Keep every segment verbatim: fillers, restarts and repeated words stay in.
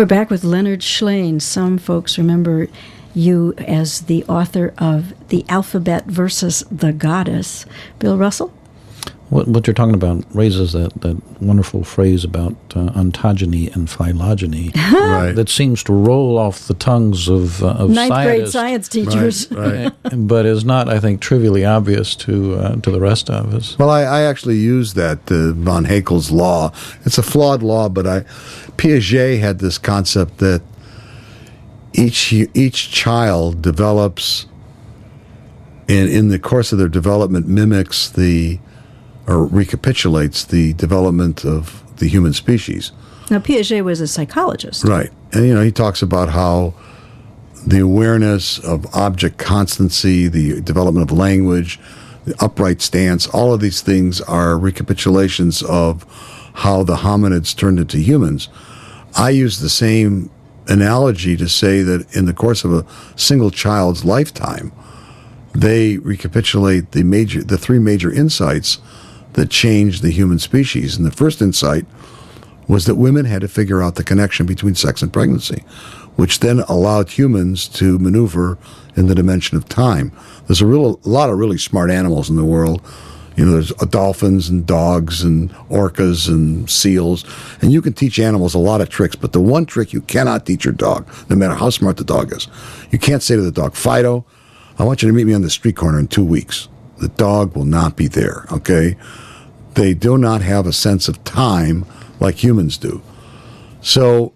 We're back with Leonard Shlain. Some folks remember you as the author of The Alphabet versus the Goddess. Bill Russell? What, what you're talking about raises that, that wonderful phrase about uh, ontogeny and phylogeny right. that seems to roll off the tongues of, uh, of ninth scientists. grade science teachers. Right, right. But is not, I think, trivially obvious to uh, to the rest of us. Well, I, I actually use that uh, von Haeckel's law. It's a flawed law, but I Piaget had this concept that each each child develops, and in the course of their development mimics the or recapitulates the development of the human species. Now, Piaget was a psychologist. Right. And, you know, he talks about how the awareness of object constancy, the development of language, the upright stance, all of these things are recapitulations of how the hominids turned into humans. I use the same analogy to say that in the course of a single child's lifetime, they recapitulate the major, the three major insights that changed the human species. And the first insight was that women had to figure out the connection between sex and pregnancy, which then allowed humans to maneuver in the dimension of time. There's a real a lot of really smart animals in the world. You know, there's dolphins and dogs and orcas and seals, and you can teach animals a lot of tricks, but the one trick you cannot teach your dog, no matter how smart the dog is, you can't say to the dog, Fido, I want you to meet me on the street corner in two weeks. The dog will not be there, okay? They do not have a sense of time like humans do. So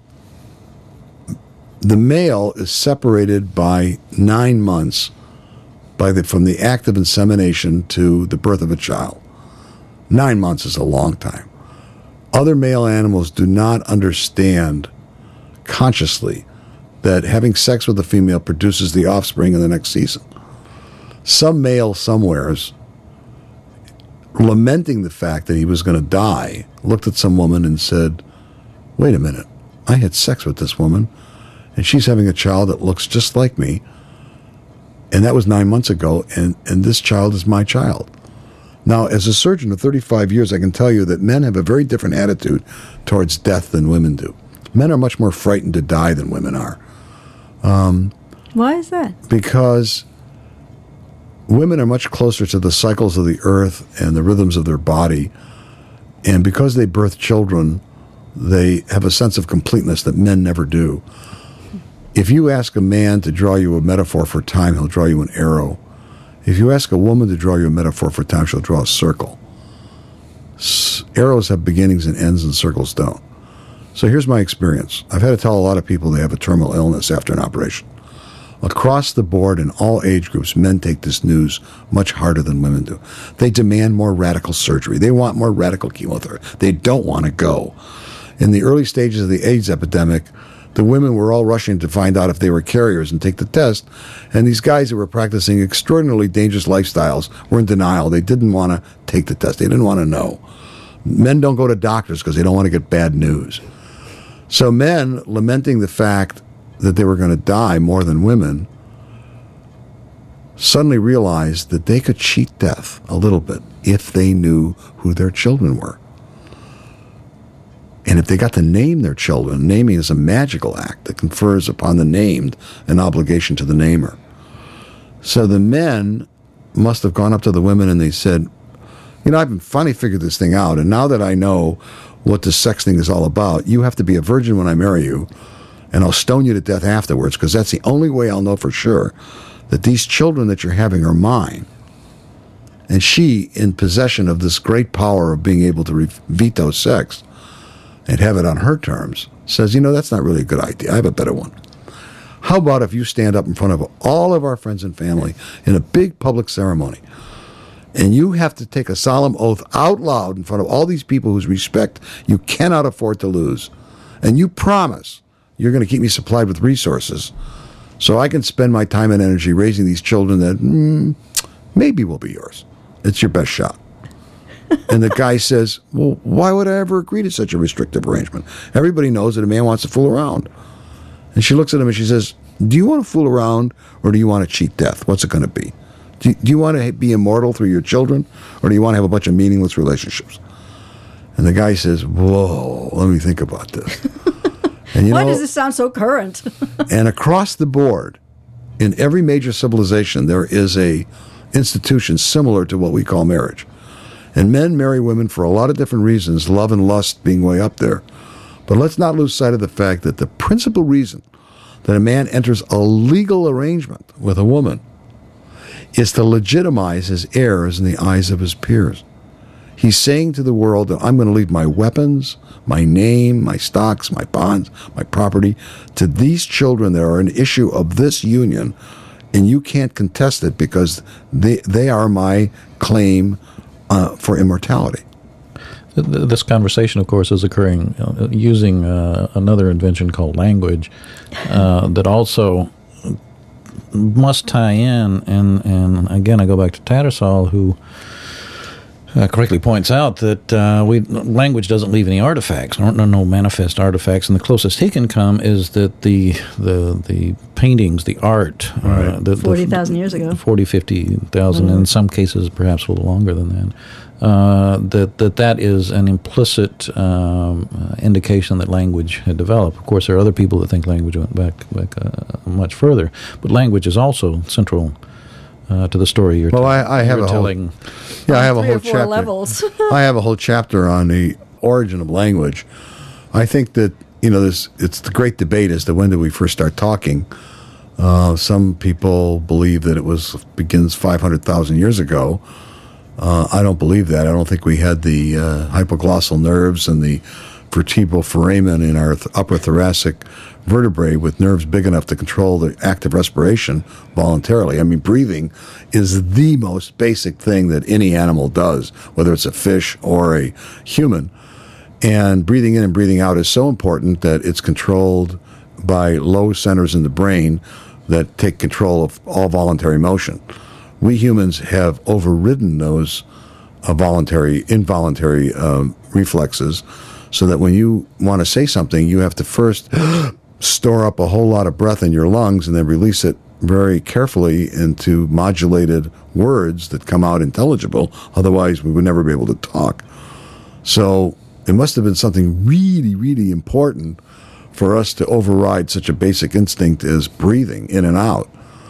the male is separated by nine months by the, from the act of insemination to the birth of a child. Nine months is a long time. Other male animals do not understand consciously that having sex with a female produces the offspring in the next season. Some male somewheres, lamenting the fact that he was going to die, looked at some woman and said, wait a minute, I had sex with this woman, and she's having a child that looks just like me, and that was nine months ago, and, and this child is my child. Now, as a surgeon of thirty-five years, I can tell you that men have a very different attitude towards death than women do. Men are much more frightened to die than women are. Um, Why is that? Because women are much closer to the cycles of the earth and the rhythms of their body, and because they birth children, they have a sense of completeness that men never do. If you ask a man to draw you a metaphor for time, he'll draw you an arrow. If you ask a woman to draw you a metaphor for time, she'll draw a circle. S- arrows have beginnings and ends, and circles don't. So here's my experience. I've had to tell a lot of people they have a terminal illness after an operation. Across the board in all age groups, men take this news much harder than women do. They demand more radical surgery. They want more radical chemotherapy. They don't want to go. In the early stages of the AIDS epidemic, the women were all rushing to find out if they were carriers and take the test. And these guys who were practicing extraordinarily dangerous lifestyles were in denial. They didn't want to take the test. They didn't want to know. Men don't go to doctors because they don't want to get bad news. So men, lamenting the fact that they were going to die more than women, suddenly realized that they could cheat death a little bit if they knew who their children were. And if they got to name their children, naming is a magical act that confers upon the named an obligation to the namer. So the men must have gone up to the women and they said, you know, I've been finally figured this thing out, and now that I know what this sex thing is all about, you have to be a virgin when I marry you, and I'll stone you to death afterwards, because that's the only way I'll know for sure that these children that you're having are mine. And she, in possession of this great power of being able to re- veto sex and have it on her terms, says, you know, that's not really a good idea. I have a better one. How about if you stand up in front of all of our friends and family in a big public ceremony, and you have to take a solemn oath out loud in front of all these people whose respect you cannot afford to lose, and you promise you're going to keep me supplied with resources so I can spend my time and energy raising these children that mm, maybe will be yours. It's your best shot. And the guy says, well, why would I ever agree to such a restrictive arrangement? Everybody knows that a man wants to fool around. And she looks at him and she says, do you want to fool around or do you want to cheat death? What's it going to be? Do you, do you want to be immortal through your children, or do you want to have a bunch of meaningless relationships? And the guy says, whoa, let me think about this. And you Why know, does this sound so current? and across the board, in every major civilization, there is a institution similar to what we call marriage. And men marry women for a lot of different reasons, love and lust being way up there. But let's not lose sight of the fact that the principal reason that a man enters a legal arrangement with a woman is to legitimize his heirs in the eyes of his peers. He's saying to the world that I'm going to leave my weapons, my name, my stocks, my bonds, my property to these children that are an issue of this union, and you can't contest it because they they are my claim uh, for immortality. This conversation, of course, is occurring uh, using uh, another invention called language uh, that also must tie in. And, and again, I go back to Tattersall, who uh, correctly points out that uh, we language doesn't leave any artifacts. There aren't no manifest artifacts, and the closest he can come is that the the the paintings, the art, right. uh, the, forty thousand years ago, forty, fifty thousand, mm-hmm. in some cases perhaps a little longer than that. Uh, that that that is an implicit um, uh, indication that language had developed. Of course, there are other people that think language went back back uh, much further, but language is also central uh, to the story you're, well, t- I, I have you're a telling. Whole, yeah, I have a three whole or four chapter. Levels. I have a whole chapter on the origin of language. I think that you know this. It's the great debate as to when did we first start talking. Uh, some people believe that it was begins five hundred thousand years ago. Uh, I don't believe that. I don't think we had the uh, hypoglossal nerves and the vertebral foramen in our th- upper thoracic vertebrae with nerves big enough to control the act of respiration voluntarily. I mean, breathing is the most basic thing that any animal does, whether it's a fish or a human. And breathing in and breathing out is so important that it's controlled by low centers in the brain that take control of all voluntary motion. We humans have overridden those uh, voluntary, involuntary um, reflexes, so that when you want to say something, you have to first store up a whole lot of breath in your lungs and then release it very carefully into modulated words that come out intelligible. Otherwise, we would never be able to talk. So it must have been something really, really important for us to override such a basic instinct as breathing in and out.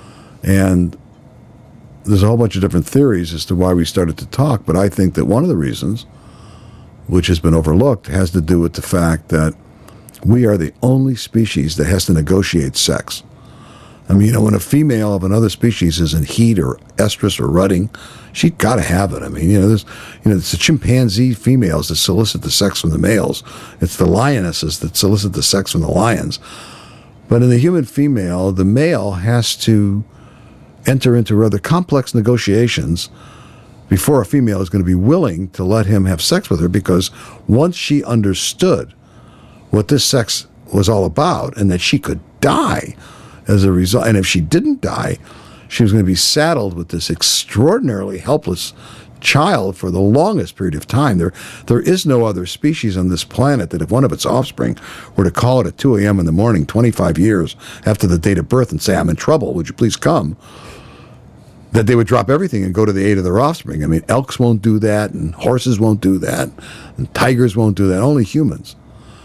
And there's a whole bunch of different theories as to why we started to talk, but I think that one of the reasons, which has been overlooked, has to do with the fact that we are the only species that has to negotiate sex. I mean, you know, when a female of another species is in heat or estrus or rutting, she's got to have it. I mean, you know, there's, you know, it's the chimpanzee females that solicit the sex from the males. It's the lionesses that solicit the sex from the lions. But in the human female, the male has to enter into rather complex negotiations before a female is going to be willing to let him have sex with her, because once she understood what this sex was all about and that she could die as a result, and if she didn't die, she was going to be saddled with this extraordinarily helpless child for the longest period of time. There, there is no other species on this planet that if one of its offspring were to call it at two a.m. in the morning, twenty-five years after the date of birth, and say, "I'm in trouble, would you please come?" that they would drop everything and go to the aid of their offspring. I mean, elks won't do that, and horses won't do that, and tigers won't do that, only humans.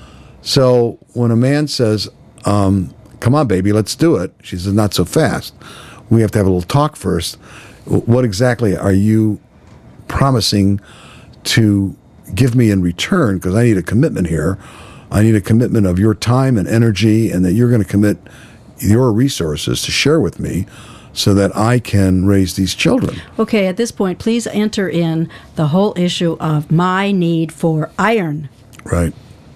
So when a man says, um, come on, baby, let's do it, she says, not so fast. We have to have a little talk first. What exactly are you promising to give me in return? Because I need a commitment here. I need a commitment of your time and energy, and that you're going to commit your resources to share with me, so that I can raise these children. Okay, at this point, please enter in the whole issue of my need for iron. Right.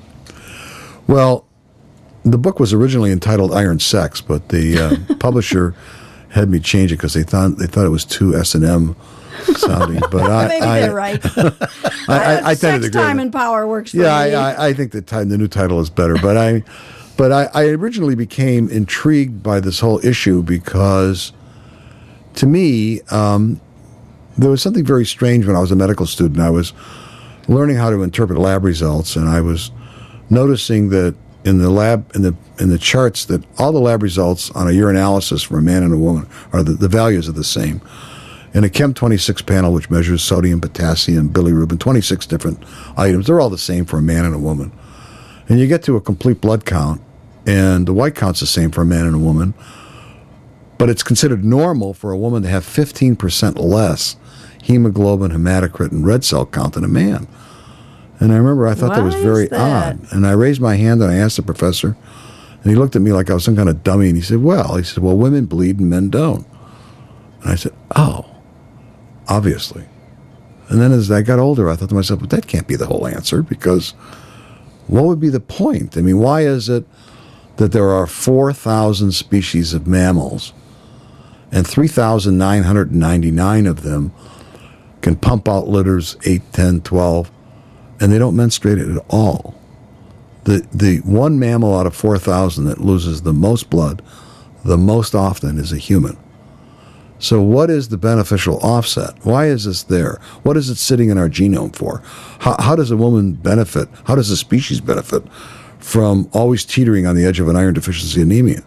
Well, the book was originally entitled Iron Sex, but the uh, publisher had me change it because they thought they thought it was too S and M sounding. But I, maybe I, they're right. I, I, I tended Sex, to agree. time, and power works for yeah, me. I, I, I think the time, the new title is better. But I, but I, I originally became intrigued by this whole issue because, to me, um, there was something very strange when I was a medical student. I was learning how to interpret lab results, and I was noticing that in the lab, in the in the charts, that all the lab results on a urinalysis for a man and a woman are the, the values are the same. In a Chem twenty-six panel, which measures sodium, potassium, bilirubin, twenty-six different items, they're all the same for a man and a woman. And you get to a complete blood count, and the white count's the same for a man and a woman. But it's considered normal for a woman to have fifteen percent less hemoglobin, hematocrit, and red cell count than a man. And I remember I thought Why that was very is that? odd. And I raised my hand and I asked the professor, and he looked at me like I was some kind of dummy, and he said, well, he said, well, women bleed and men don't. And I said, oh, obviously. And then as I got older, I thought to myself, but that can't be the whole answer, because what would be the point? I mean, why is it that there are four thousand species of mammals and three thousand nine hundred ninety-nine of them can pump out litters eight, ten, twelve, and they don't menstruate at all? The, the one mammal out of four thousand that loses the most blood the most often is a human. So what is the beneficial offset? Why is this there? What is it sitting in our genome for? How, how does a woman benefit? How does a species benefit from always teetering on the edge of an iron deficiency anemia?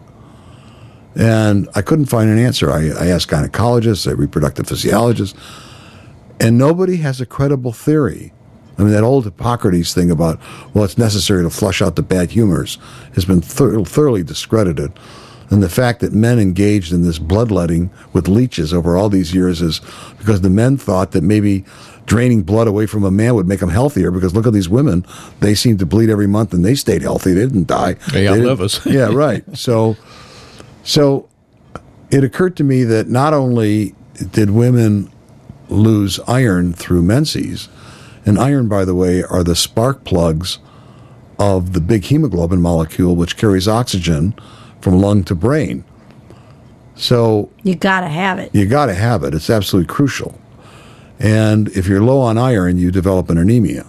And I couldn't find an answer. I, I asked gynecologists, I reproductive physiologists, and nobody has a credible theory. I mean, that old Hippocrates thing about, well, it's necessary to flush out the bad humors has been thor- thoroughly discredited. And the fact that men engaged in this bloodletting with leeches over all these years is because the men thought that maybe draining blood away from a man would make them healthier, because look at these women. They seemed to bleed every month and they stayed healthy. They didn't die. They outlive us. Yeah, right. So, so it occurred to me that not only did women lose iron through menses, and iron, by the way, are the spark plugs of the big hemoglobin molecule, which carries oxygen from lung to brain. So You got to have it. you got to have it. It's absolutely crucial. And if you're low on iron, you develop an anemia.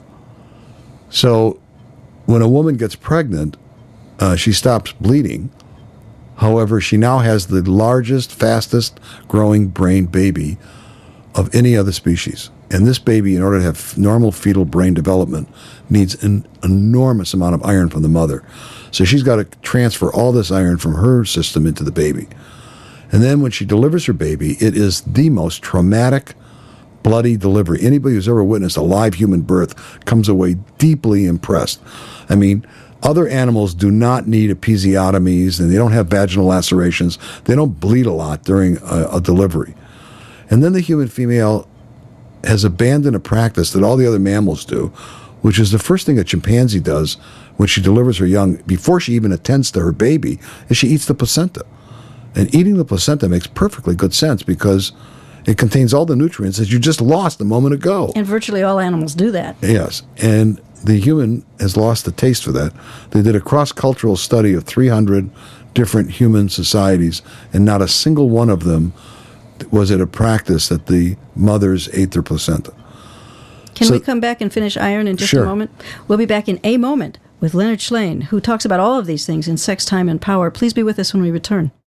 So when a woman gets pregnant, uh, she stops bleeding. However, she now has the largest, fastest growing brain baby of any other species. And this baby, in order to have normal fetal brain development, needs an enormous amount of iron from the mother. So she's got to transfer all this iron from her system into the baby. And then when she delivers her baby, it is the most traumatic, bloody delivery. Anybody who's ever witnessed a live human birth comes away deeply impressed. I mean, other animals do not need episiotomies, and they don't have vaginal lacerations. They don't bleed a lot during a, a delivery. And then the human female has abandoned a practice that all the other mammals do, which is the first thing a chimpanzee does when she delivers her young, before she even attends to her baby, is she eats the placenta. And eating the placenta makes perfectly good sense, because it contains all the nutrients that you just lost a moment ago. And virtually all animals do that. Yes, and the human has lost the taste for that. They did a cross-cultural study of three hundred different human societies, and not a single one of them was it a practice that the mothers ate their placenta. Can So- we come back and finish iron in just Sure. a moment? We'll be back in a moment with Leonard Shlain, who talks about all of these things in Sex, Time, and Power. Please be with us when we return.